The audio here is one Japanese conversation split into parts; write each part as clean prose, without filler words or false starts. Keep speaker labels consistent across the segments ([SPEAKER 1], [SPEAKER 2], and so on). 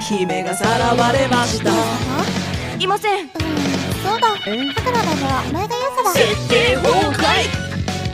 [SPEAKER 1] 姫がさらわれました。
[SPEAKER 2] いません。
[SPEAKER 3] そうだ。だからだはお前が言うさだ。
[SPEAKER 1] 設定崩壊。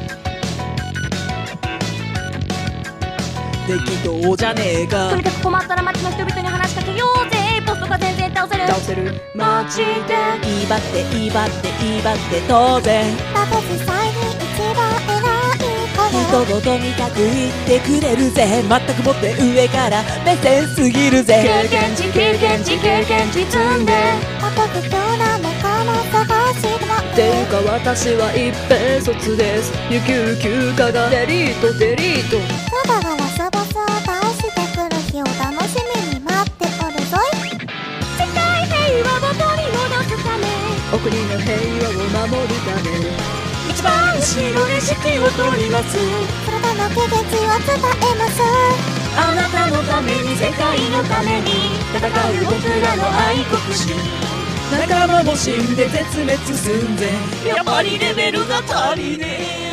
[SPEAKER 1] 適当じゃねえか。
[SPEAKER 2] とにかく困ったら街の人々に話しかけようぜ。ポストが全然倒せる。街で
[SPEAKER 1] 威張って威張って威張って当然。
[SPEAKER 3] だって実際に一番偉い子
[SPEAKER 1] 人ごとにかく言ってくれるぜ。全くもって上から目線すぎるぜ。
[SPEAKER 2] 経験値積んで
[SPEAKER 3] もっと不況な仲間探しても
[SPEAKER 2] ていうか私は一平卒です。有給休暇がデリート
[SPEAKER 3] だがラスボスを倒してくる日を楽しみに待っておるぞい。
[SPEAKER 2] 世界平和を取り戻すため、お国の平和を守るため、一番後ろで指揮を取ります。
[SPEAKER 3] そなたの経験値を伝えます。
[SPEAKER 2] あなたのために世界のために戦う僕らの愛国心。
[SPEAKER 1] 仲間も死んで絶滅寸前。やっぱりレベルが足りねえ。